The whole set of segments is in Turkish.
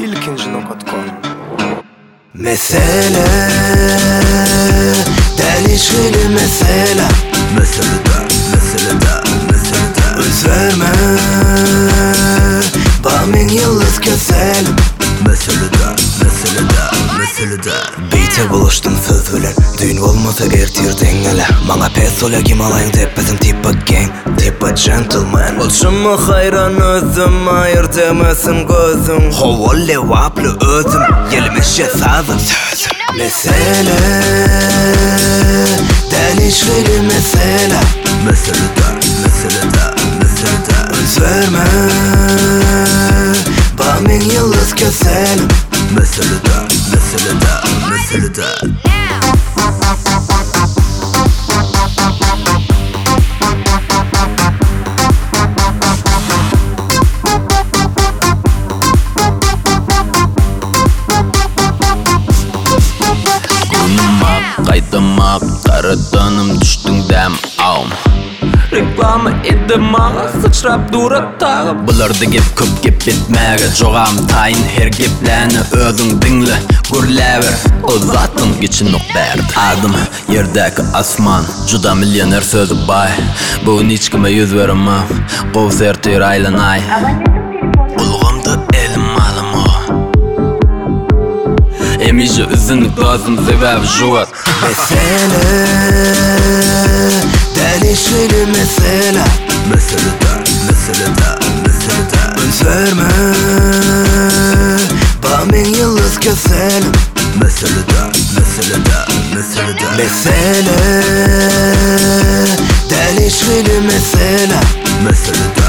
İlkinci nokta.com. Mesele delişkili mesele. Meselede Öz verme Bamin yıldız keselim. Meselede Beyte buluştum söz bilen. Düğün olmasa gertirden ele. Bana pes ola kim alayın teppesin. Tipa gang, tipa gentleman. Olşumma hayran özüm, ayırt emesin gözüm. Hovalle vaplı özüm, yelmişe sazım sözüm. Mesele delişkili mesele. Meselede Öz verme Bamin yıldız keselim. Meselede Qaydamak, qaradanım düştün dem ağım. Reklama edem ağa, sıçrap durat tağı. Bularda gep köp gep bitmege. Joğam tayin her gepleni özün dinle gürlever. O zatın geçin ok berdi. Adım yerdeki asman, juda milyoner sözü bay. Bugün hiç kime yüz veremem, qov sertir aylanay. Ulğamda elim alım o. Emişe üzünlük lazım sebebi juvat. Mesele delişkili mesele. Meselede Öz verme Bamin yıldız keselim. Mesele delişkili mesele. Meselede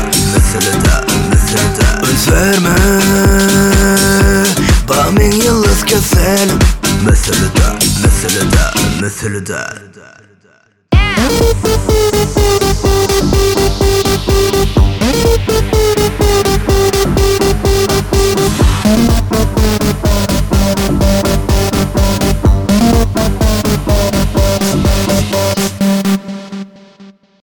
Öz verme Bamin yıldız keselim. Meselede